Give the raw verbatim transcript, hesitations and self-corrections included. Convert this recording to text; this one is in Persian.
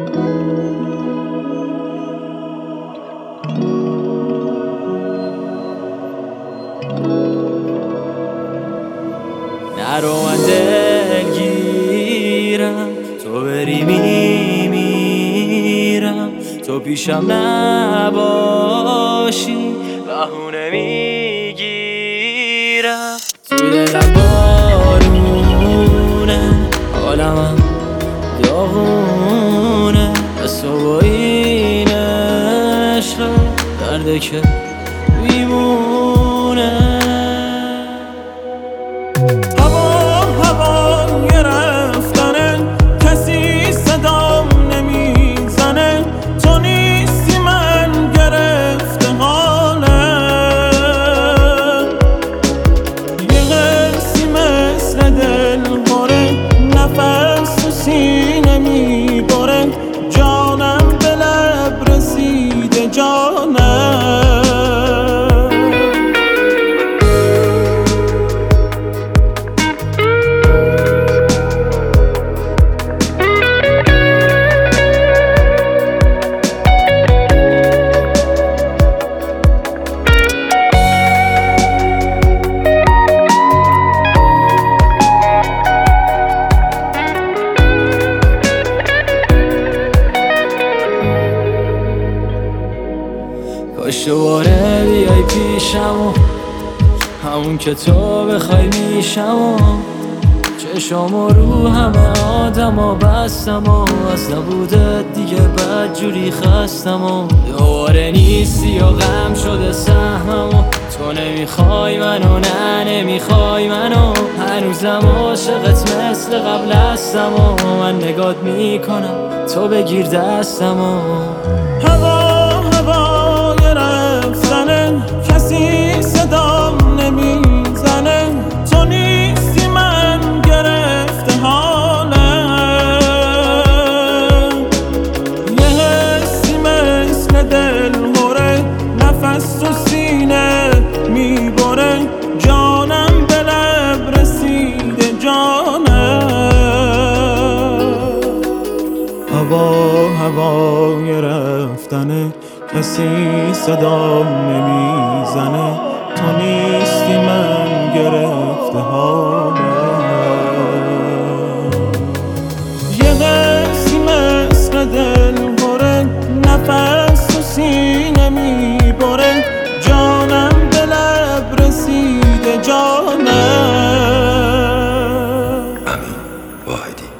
نرو من دلگیرم، تو بری میمیرم، تو پیشم نباشی بهونه میگیرم. تو دلم بارونه، عالمم داغونه، از تو با این عشق درده که میمونه. هوا هوا گرفتنه، کسی صدام نمیزنه، تو نیستی من گرفته حالم. یه قرصی مثل دل باره، نفس تو سینه میباره، جانم به لب رسیده جانم. کاش دوباره بیای پیشم و همون که تو بخوای میشم و چشم و رو همه آدم ها بستم و از نبودت دیگه بدجوری خستم و دوباره نیستی و غم شده سهمم و تو نمیخوای منو، نه نمیخوای منو، هنوزم عاشقت مثل قبل هستم و من نگات میکنم تو بگیر دستم و هوا هوا گرفتنه، کسی صدام نمیزنه، تو نیستی من گرفته حالم. یه حسی مثل دل هره، نفس تو سینه میبره، جانم به لب رسیده جانم. هوا هوا گرفتنه، کسی صدام نمیزنه، تو نیستی من گرفته حالم. یه قرصی مثل دل بره، نفس تو سینه میبره، جانم به لب رسیده جانم. امین واحدی.